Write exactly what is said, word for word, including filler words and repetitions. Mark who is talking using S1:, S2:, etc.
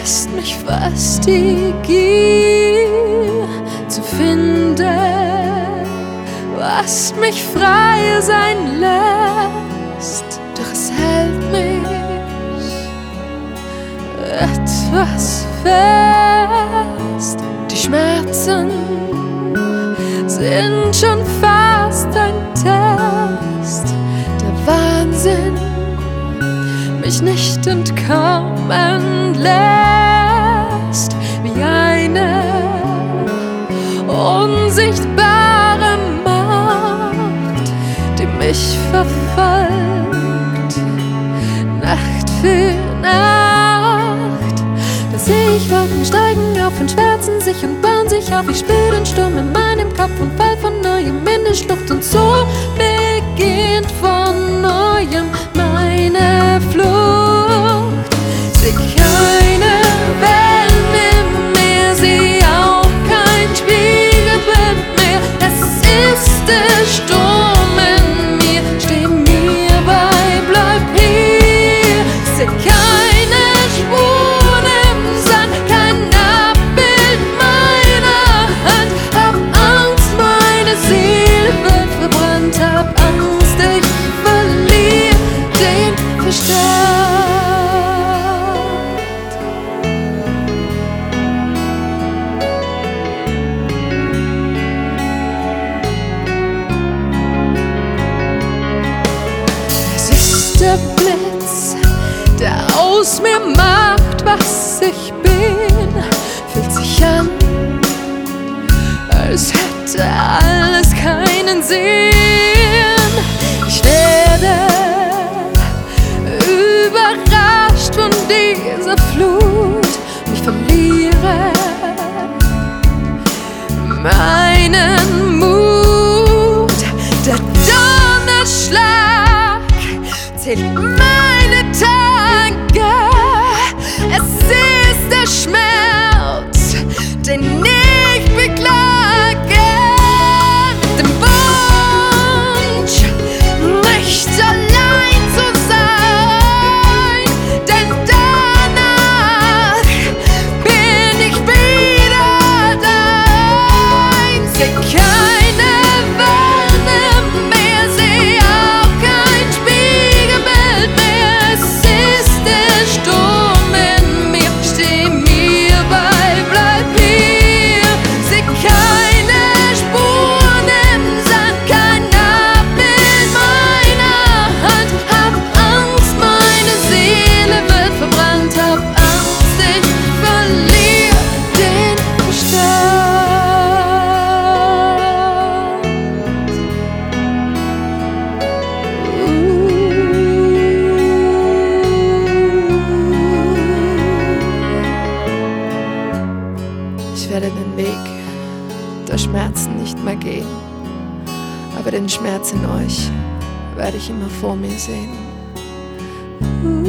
S1: frisst mich fast die Gier zu finden, was mich frei sein lässt. Doch es hält mich etwas fest. Die Schmerzen sind schon fast ein Test. Der Wahnsinn mich nicht entkommen lässt, wie eine unsichtbare Macht, die mich verfolgt, Nacht für Nacht. Da seh ich Wolken steigen auf und schwärzen sich und bauen sich auf. Ich spür den Sturm in meinem Kopf und fall von neuem in die Schlucht. Und so beginnt von neuem meine Flucht. Seh keine Wellen im Meer, seh auch kein Spiegelbild mehr. Es ist der Sturm in mir, steh mir bei, bleib hier. Seh keine Spuren im Sand, kein Abbild meiner Hand. Hab Angst, meine Seele wird verbrannt, hab Angst, ich verliere den Verstand. Es ist der Blitz, der aus mir macht, was ich bin. Fühlt sich an, als hätte alles keinen Sinn. Ich werde überrascht von dieser Flut. Ich verliere meinen Mut. Der Donnerschlag zählt meine Tage. Es ist der Schmerz, den ich beklage. Den Wunsch, nicht allein zu sein, denn danach bin ich wieder dein. Seh keine Wellen im Meer, seh auch kein Spiegelbild mehr. Es ist der Sturm in mir, steh mir bei, bleib hier. Seh keine Spuren im Sand, kein Abbild meiner Hand. Hab Angst, meine Seele wird verbrannt, hab Angst, ich verliere den Verstand. Ich werde den Weg der Schmerzen nicht mehr gehen, aber den Schmerz in euch werde ich immer vor mir sehen.